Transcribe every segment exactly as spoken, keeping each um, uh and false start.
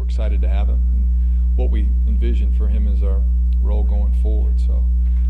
excited to have him and what we envision for him as our role going forward. So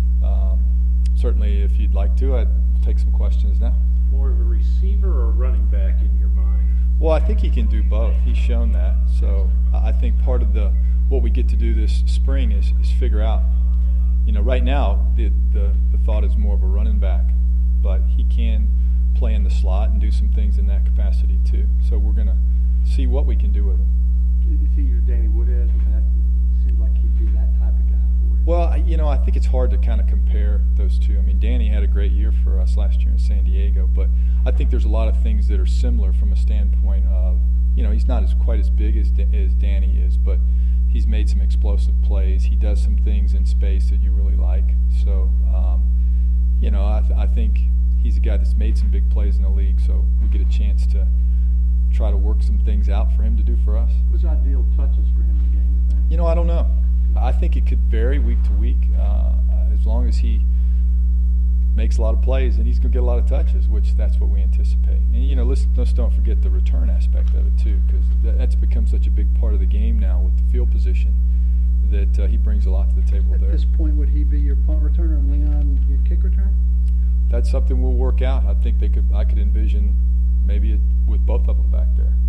um, certainly, if you'd like to, I'd take some questions now. More of a receiver or a running back in your mind? Well, I think he can do both. He's shown that. So I think part of the what we get to do this spring is, is figure out, you know, right now the, the the thought is more of a running back, but he can play in the slot and do some things in that capacity too. So we're going to see what we can do with him. You see your Danny Woodhead, and that seems like he'd be that type of guy for you. Well, I- you know, I think it's hard to kind of compare those two. I mean, Danny had a great year for us last year in San Diego, but I think there's a lot of things that are similar from a standpoint of, you know, he's not as quite as big as as Danny is, but he's made some explosive plays. He does some things in space that you really like. So, um, you know, I, th- I think he's a guy that's made some big plays in the league, so we get a chance to try to work some things out for him to do for us. What's ideal touches for him in the game, you think? You know, I don't know. I think it could vary week to week. Uh, as long as he makes a lot of plays, and he's going to get a lot of touches, which that's what we anticipate. And, you know, let's, let's don't forget the return aspect of it, too, because that, that's become such a big part of the game now with the field position that uh, he brings a lot to the table At there. this point, would he be your punt returner and Leon your kick return? That's something we'll work out. I think they could. I could envision maybe it, with both of them back there.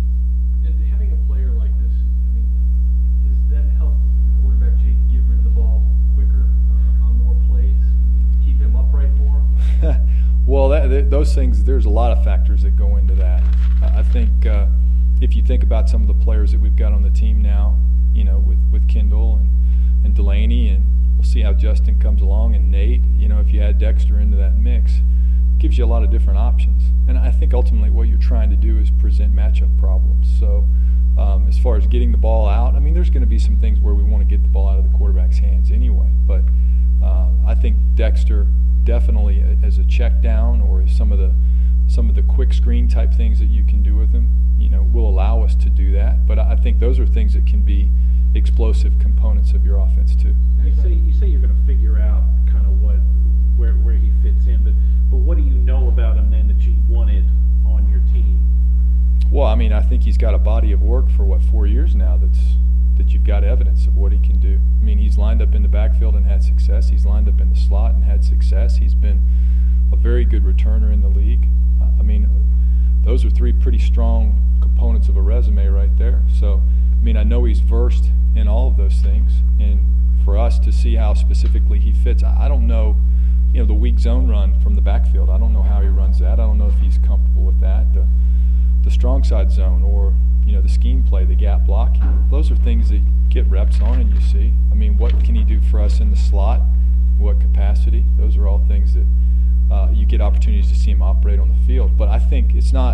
And having a player like this, I mean, does that help the quarterback Jake get rid of the ball quicker uh, on more plays, keep him upright more? Well, that, that, those things, there's a lot of factors that go into that. I I think uh, if you think about some of the players that we've got on the team now, you know, with, with Kendall and, and Delaney, and we'll see how Justin comes along, and Nate, you know, if you add Dexter into that mix, it gives you a lot of different options. And I think ultimately what you're trying to do is present matchup problems. So um, as far as getting the ball out, I mean, there's going to be some things where we want to get the ball out of the quarterback's hands anyway. But uh, I think Dexter definitely as a check down or as some of the some of the quick screen type things that you can do with him, you know, will allow us to do that. But I think those are things that can be explosive components of your offense too. You say you say you're going to figure out kind of what where where he fits in, but but what do you know about him then that you wanted on your team? Well, I mean, I think he's got a body of work for what four years now. That's that you've got evidence of what he can do. I mean, he's lined up in the backfield and had success. He's lined up in the slot and had success. He's been a very good returner in the league. Uh, I mean, those are three pretty strong components of a resume right there. So, I mean, I know he's versed in all of those things, and for us to see how specifically he fits, I, I don't know, you know, the weak zone run from the backfield. I don't know how he runs that. I don't know if he's comfortable with that. The, the strong side zone, or you know, the scheme play, the gap blocking. Those are things that get reps on and you see. I mean, what can he do for us in the slot? What capacity? Those are all things that uh, you get opportunities to see him operate on the field. But I think it's not,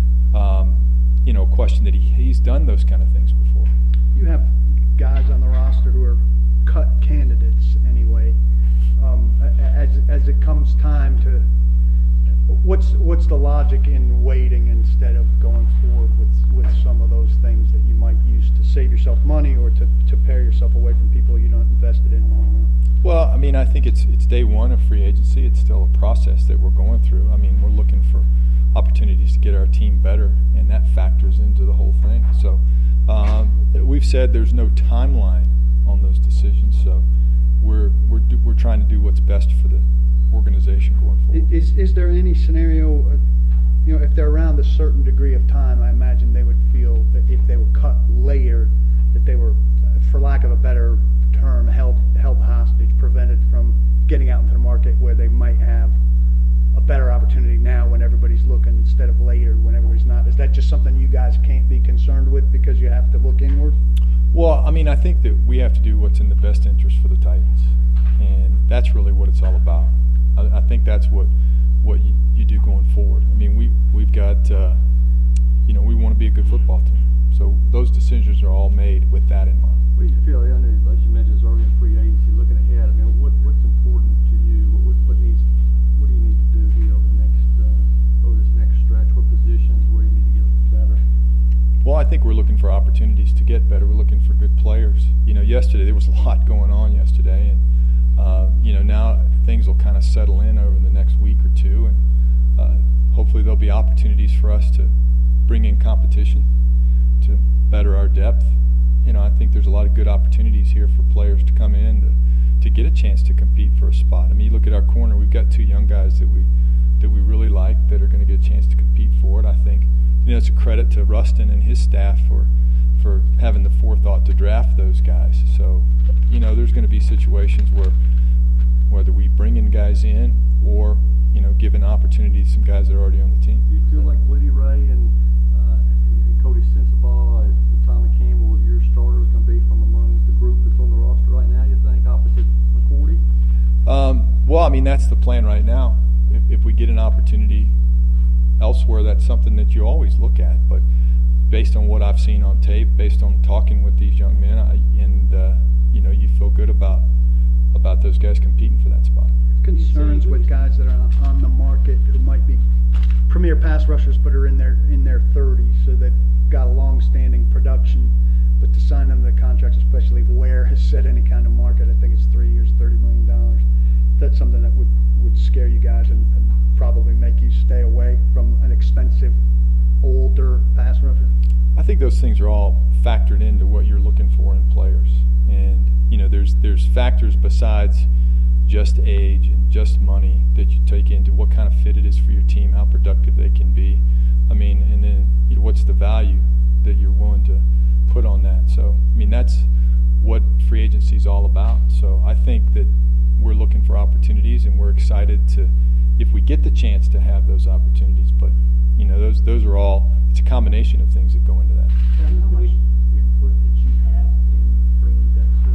um, you know, a question that he, he's done those kind of things before. You have guys on the roster who are cut candidates anyway. Um, as as it comes time to, what's what's the logic in waiting instead of going forward with with some of those things that you might use to save yourself money or to, to pair yourself away from people you don't invested in long run? Well, I mean, I think it's it's day one of free agency. It's still a process that we're going through. I mean, we're looking for opportunities to get our team better, and that factors into the whole thing. So um, we've said there's no timeline on those decisions. So we're we're do, we're trying to do what's best for the organization going forward. Is is there any scenario, uh, you know, if they're around a certain degree of time, I imagine they would feel that if they were cut later, that they were, for lack of a better term, held held hostage, prevented from getting out into the market where they might have a better opportunity now when everybody's looking instead of later when everybody's not. Is that just something you guys can't be concerned with because you have to look inward? Well, I mean, I think that we have to do what's in the best interest for the Titans, and that's really what it's all about. I, I think that's what what you, you do going forward. I mean, we we've got uh, you know, we want to be a good football team, so those decisions are all made with that in mind. What do you feel, under, like you mentioned, it's already in free agency, looking ahead? I mean, what what's important to you? What what needs what do you need to do here over the next uh, over this next stretch? What positions? Where do you need to get better? Well, I think we're looking for opportunities to get better. We're looking for good players. You know, yesterday there was a lot going on yesterday, and uh, you know, now things will kind of settle in over the next week or two, and uh, hopefully there'll be opportunities for us to bring in competition to better our depth think there's a lot of good opportunities here for players to come in to, to get a chance to compete for a spot. I mean, you look at our corner, we've got two young guys that we that we really like that are going to get a chance to compete for it. I think, you know, it's a credit to Rustin and his staff for for having the forethought to draft those guys. So, you know, there's going to be situations where whether we bring in guys in or, you know, give an opportunity to some guys that are already on the team. Do you feel like Woody Ray and, uh, and, and Cody Sensabaugh and, and Tommy Campbell, your starters, going to be from among the group that's on the roster right now, you think, opposite McCourty? Um, well, I mean, that's the plan right now. If, if we get an opportunity elsewhere, that's something that you always look at. But based on what I've seen on tape, based on talking with these young men, I, and uh, you know, you feel good about about those guys competing for that spot. Concerns with guys that are on, on the market who might be premier pass rushers but are in their in their thirties, so they've got a long-standing production, but to sign them to the contracts, especially Ware has set any kind of market, I think it's three years, thirty million dollars. That's something that would, would scare you guys and, and probably make you stay away from an expensive, older pass rusher. I think those things are all factored into what you're looking for in players, and you know, there's there's factors besides just age and just money that you take into what kind of fit it is for your team, how productive they can be. I mean, and then you know, what's the value that you're willing to put on that. So, I mean, that's what free agency is all about. So I think that we're looking for opportunities, and we're excited to, if we get the chance to have those opportunities. But you know, those those are all, it's a combination of things that go into that. How much input did you have in bringing Dexter?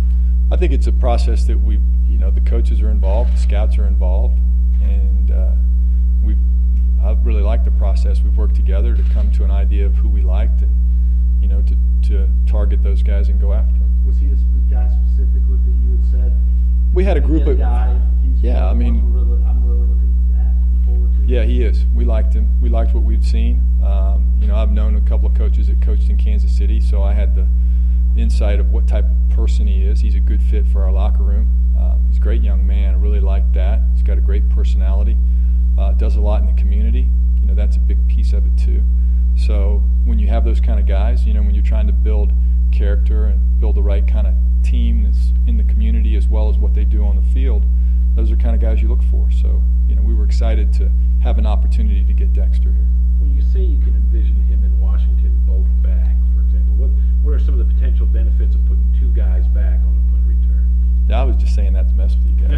I think it's a process that we, you know, the coaches are involved, the scouts are involved, and uh, we've. I really like the process. We've worked together to come to an idea of who we liked, and you know, to to target those guys and go after them. Was he the guy specifically that you had said? We had a group of. Guy, he's yeah, I mean. I'm really, I'm really looking at forward to. Yeah, he is. We liked him. We liked what we'd seen. Um, you know, I've known a couple of coaches that coached in Kansas City, so I had the insight of what type of person he is. He's a good fit for our locker room. Um, he's a great young man. I really like that. He's got a great personality. Uh, does a lot in the community. You know, that's a big piece of it too. So when you have those kind of guys, you know, when you're trying to build character and build the right kind of team that's in the community as well as what they do on the field, those are kind of guys you look for. So, you know, we were excited to have an opportunity to get Dexter here. When you say you can envision him and Washington both back, for example, what what are some of the potential benefits of putting two guys back on the punt return? Yeah, I was just saying that to mess with you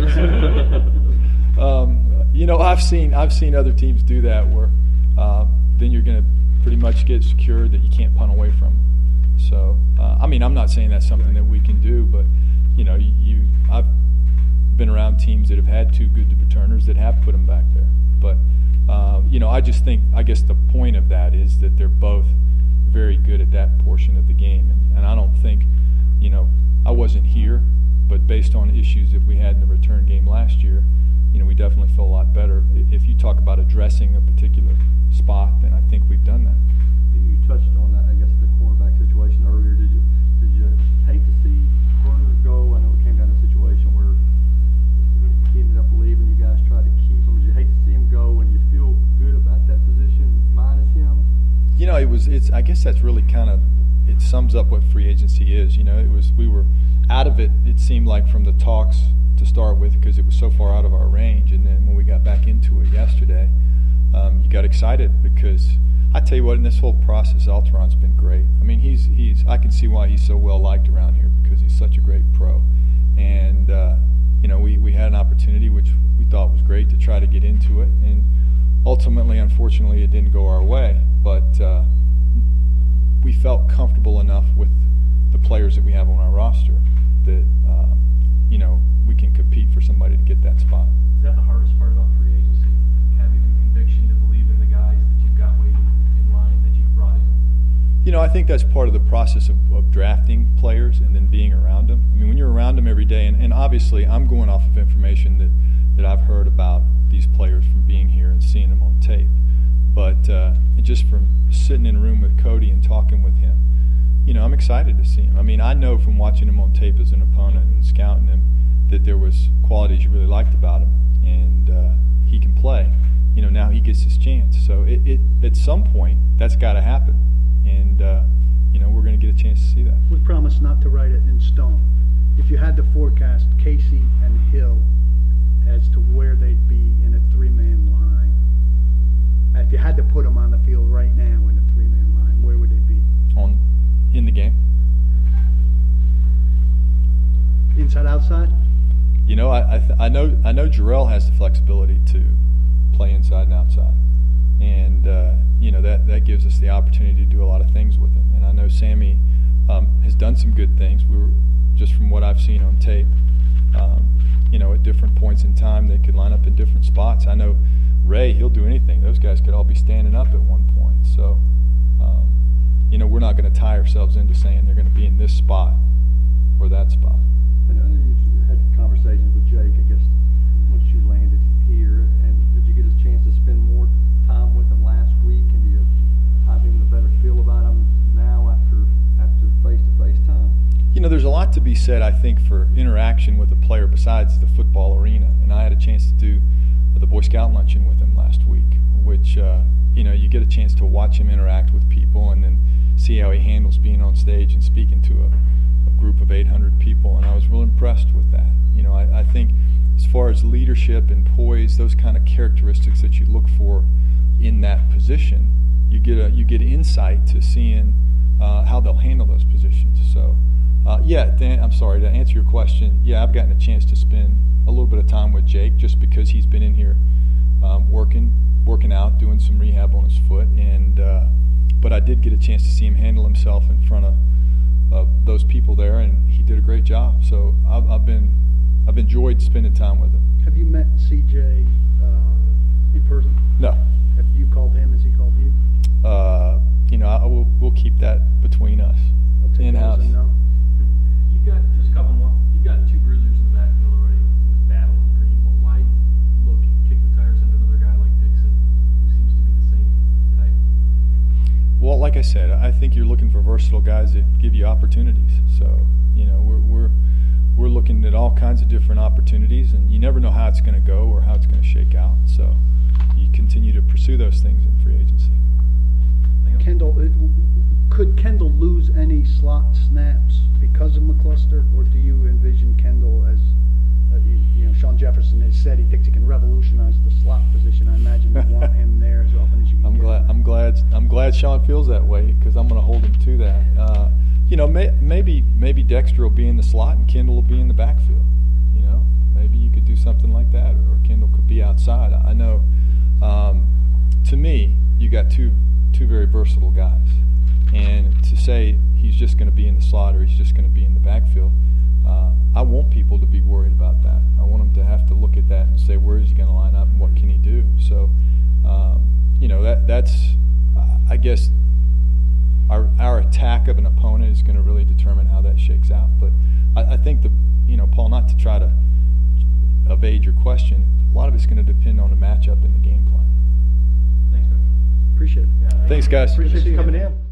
guys. um, you know, I've seen I've seen other teams do that where uh, then you're going to pretty much get secured that you can't punt away from. So, uh, I mean, I'm not saying that's something that we can do, but you know, you, you I've been around teams that have had two good returners that have put them back there. But uh, you know, I just think I guess the point of that is that they're both very good at that portion of the game, and, and I don't think, you know, I wasn't here, but based on issues that we had in the return game last year, you know, we definitely feel a lot better. If you talk about addressing a particular spot, then I think we've done that. You touched on that, I guess, the cornerback situation earlier. Did you did you hate to see Verner go? I know it came down to a situation where he ended up leaving. You guys tried to keep him. Did you hate to see him go? And you feel good about that position minus him? You know, it was. It's. I guess that's really kind of. It sums up what free agency is. You know, it was. We were out of it. It seemed like from the talks to start with, because it was so far out of our range. And then when we got back into it yesterday, um, you got excited because I tell you what, in this whole process, Alteron's been great. I mean, he's he's. I can see why he's so well liked around here because he's such a great pro. And uh, you know, we we had an opportunity which we thought was great to try to get into it, and ultimately, unfortunately, it didn't go our way. But uh, we felt comfortable enough with the players that we have on our roster that uh, you know, we can compete for somebody to get that spot. Is that the hardest part about free agency? Having the conviction to believe in the guys that you've got waiting in line that you've brought in? You know, I think that's part of the process of, of drafting players and then being around them. I mean, when you're around them every day, and, and obviously I'm going off of information that, that I've heard about these players from being here and seeing them on tape. But uh, just from sitting in a room with Cody and talking with him, you know, I'm excited to see him. I mean, I know from watching him on tape as an opponent and scouting him that there was qualities you really liked about him, and uh, he can play. You know, now he gets his chance. So it, it at some point, that's got to happen. And, uh, you know, we're going to get a chance to see that. We promise not to write it in stone. If you had to forecast Casey and Hill as to where they'd be in a three-man line, if you had to put them on the field right now in a three-man line, where would they be? On in the game. Inside, outside? You know, I I, th- I know I know Jarrell has the flexibility to play inside and outside, and uh, you know that that gives us the opportunity to do a lot of things with him. And I know Sammy um, has done some good things. We were just from what I've seen on tape. Um, you know, at different points in time, they could line up in different spots. I know Ray, he'll do anything. Those guys could all be standing up at one point. So, um, you know, we're not going to tie ourselves into saying they're going to be in this spot or that spot. I know you had conversations with Jake, I guess, once you landed here, and did you get a chance to spend more time with him last week, and do you have even a better feel about him now after after face-to-face time? You know, there's a lot to be said, I think, for interaction with a player besides the football arena. And I had a chance to do the Boy Scout luncheon with him last week, which, uh, you know, you get a chance to watch him interact with people and then see how he handles being on stage and speaking to a, a group of eight hundred people. And I was real impressed with that. You know, I, I think as far as leadership and poise, those kind of characteristics that you look for in that position, you get a you get insight to seeing uh, how they'll handle those positions. So, uh, yeah, Dan, I'm sorry, to answer your question, yeah, I've gotten a chance to spend a little bit of time with Jake just because he's been in here um, working working out, doing some rehab on his foot, and uh, but I did get a chance to see him handle himself in front of uh, those people there, and he did a great job. So I've, I've been I've enjoyed spending time with him. Have you met C J uh, in person? No. Have you called him? Has he called you? Uh, you know, I will we'll keep that between us, I'll take in that as house. a no. You've got just a couple more. You've got two bruisers in the backfield already with Battle and Green. But why look kick the tires under another guy like Dixon, who seems to be the same type? Well, like I said, I think you're looking for versatile guys that give you opportunities. So, you know, we're we're we're looking at all kinds of different opportunities, and you never know how it's going to go or how it's going to shake out. So, you continue to pursue those things in free agency. Kendall, uh, could Kendall lose any slot snaps because of McCluster, or do you envision Kendall as, uh, you, you know, Sean Jefferson has said he thinks he can revolutionize the slot position. I imagine you want him there as often as you can. I'm get glad. him. I'm glad. I'm glad Sean feels that way because I'm going to hold him to that. Uh, you know, may, maybe maybe Dexter will be in the slot and Kendall will be in the backfield. You know, maybe you could do something like that, or Kendall could be outside. I know. Um, to me, you got two two very versatile guys, and to say he's just going to be in the slot or he's just going to be in the backfield, uh, I want people to be worried about that. I want them to have to look at that and say, where is he going to line up and what can he do? So, um, you know, that that's, uh, I guess, our our attack of an opponent is going to really determine how that shakes out. But I, I think the, you know, Paul, not to try to evade your question, a lot of it's going to depend on the matchup and the game plan. Thanks, man. Appreciate it. Yeah, Thanks, guys. Appreciate you coming in.